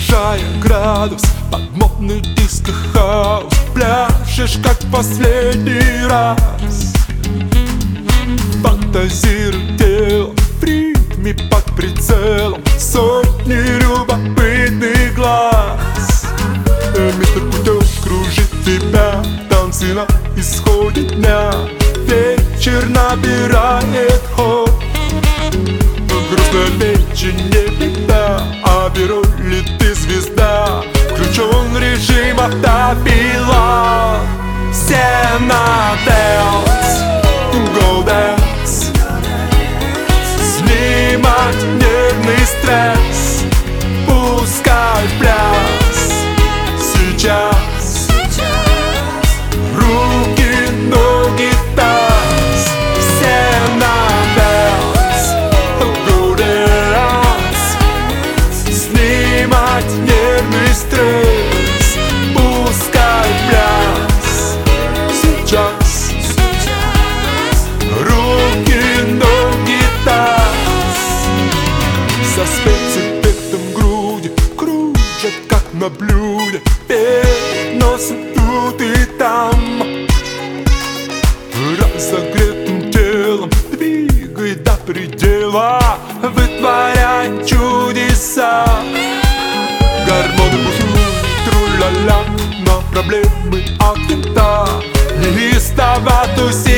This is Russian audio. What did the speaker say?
снижая градус, под модный диско-хаус пляшешь, как в последний раз. Фантазируй телом, в ритме под прицелом сотни любопытных глаз. Мистер Путёв кружит тебя, танцы на исходе дня. Вечер набирает ход. Грустная печень не беда, а беру ли ты звезда? Включен режим автопилот. Все на dance, go dance. Снимать нервный стресс, пускай в пляс. Сейчас руки, ноги, таз. Все на dance, go dance. Снимать нервный стресс, пускай в пляс. Сейчас руки, ноги, таз. Со спецэффектом груди кружат, как на блюде. Переносят тут и там. Разогретым телом двигай до предела, вытворяй чудеса. Гормоны бушуют, тру-ля-ля, но проблемы от винта. Неистово тусить.